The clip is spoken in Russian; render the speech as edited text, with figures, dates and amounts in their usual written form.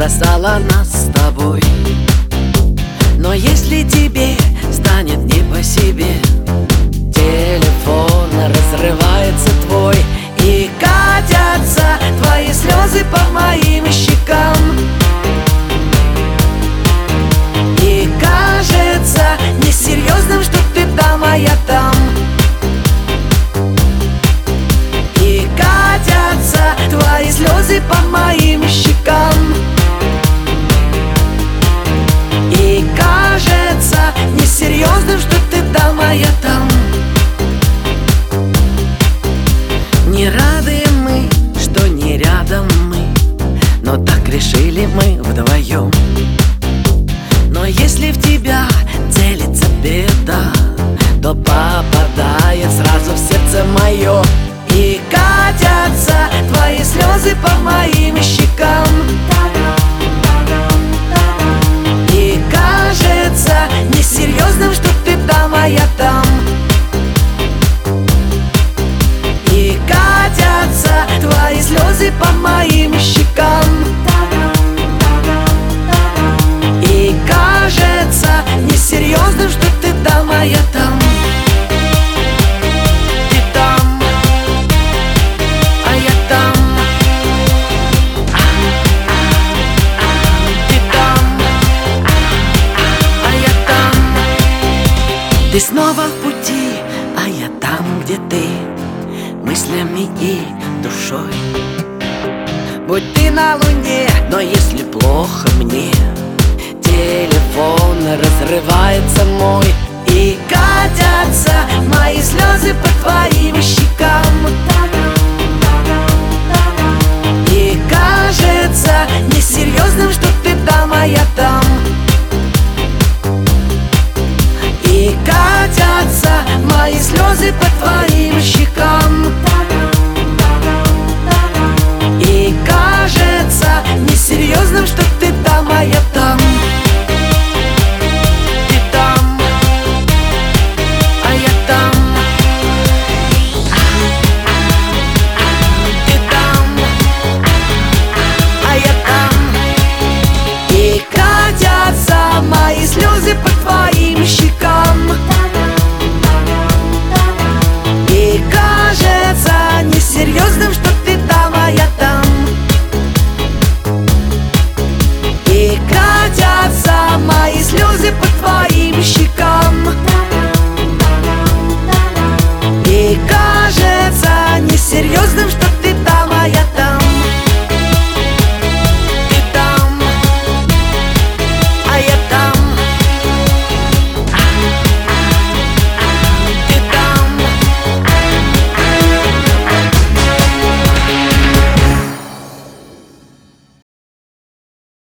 бросала нас с тобой. Но если тебе станет не по себе, телефон разрывается твой, и катятся твои слезы по моим щекам. И кажется несерьезным, что ты там, а я там. И катятся твои слезы по моим щекам. И кажется несерьезным, что ты там, а я там. Не рады мы, что не рядом мы, но так решили мы вдвоем. Но если в тебя целится беда, то попадает сразу в сердце мое. И катятся твои слезы по моим щекам. И кажется несерьезным, что ты там, а я там. И катятся твои слезы по моим щекам. И кажется несерьезным, что ты там, а я там. Ты там, а я там. Ты там, а я там. Ты снова в пути, а я там, где ты, мыслями и душой. Будь ты на луне, но если плохо мне, телефон разрывается мой. И катятся мои слезы по твоим щекам.